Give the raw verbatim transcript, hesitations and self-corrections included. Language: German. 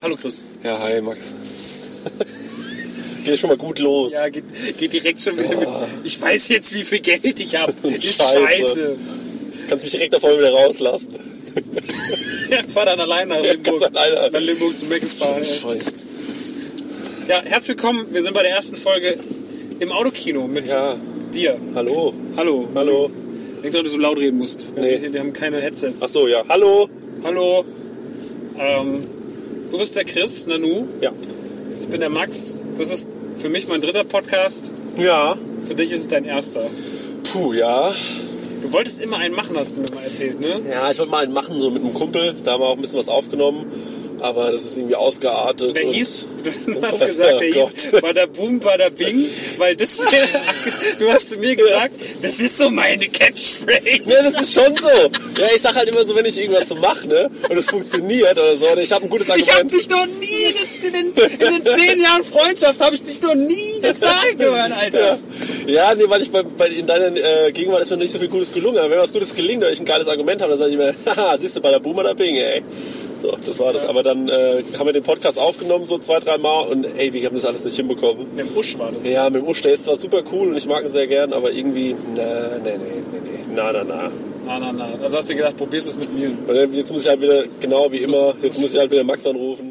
Hallo Chris. Ja, hi Max. Geht schon mal gut los. Ja, geht, geht direkt schon wieder oh. mit. Ich weiß jetzt, wie viel Geld ich habe. Ist Scheiße. scheiße. Kannst mich direkt davon wieder rauslassen. Ja, fahr dann alleine nach Ja, Limburg. ganz alleine. Nach Limburg zum Meckens fahren. Scheiße. Ja, herzlich willkommen. Wir sind bei der ersten Folge im Autokino mit Ja. dir. Hallo. Hallo. Hallo. Ich denke, dass du so laut reden musst. Nee. Wir, wir haben keine Headsets. Ach so, ja. Hallo. Hallo. Ähm, du bist der Chris, Nanu. Ja. Ich bin der Max. Das ist für mich mein dritter Podcast. Ja. Für dich ist es dein erster. Puh, ja. Du wolltest immer einen machen, hast du mir mal erzählt, ne? Ja, ich wollte mal einen machen, so mit einem Kumpel. Da haben wir auch ein bisschen was aufgenommen. Aber das ist irgendwie ausgeartet. Der und hieß, du hast gesagt, der oh hieß Bada Boom, Bada Bing, weil das, du hast zu mir gesagt, das ist so meine Catchphrase. Ja, das ist schon so. Ja, ich sag halt immer so, wenn ich irgendwas so mache, ne, und es funktioniert oder so, und ich habe ein gutes Argument. Ich hab dich noch nie, das, in, den, in den zehn Jahren Freundschaft habe ich dich noch nie das sagen gehört, Alter. Ja, ja, nee, weil ich bei, bei in deiner äh, Gegenwart ist mir nicht so viel Gutes gelungen. Aber wenn was Gutes gelingt oder ich ein geiles Argument habe, dann sage ich mir, haha, siehst du, Bada Boom, Bada Bing, ey. So, das war das. Ja. Aber dann äh, haben wir den Podcast aufgenommen, so zwei, drei Mal, und ey, wir haben das alles nicht hinbekommen. Mit dem Usch war das. Ja, mit dem Usch, der ist zwar super cool und ich mag ihn sehr gern, aber irgendwie, na, nee, nee, nee, nee, na, na, na. Na, na, na. Also hast du gedacht, probierst es mit mir. Und jetzt muss ich halt wieder, genau wie immer, jetzt muss ich halt wieder Max anrufen.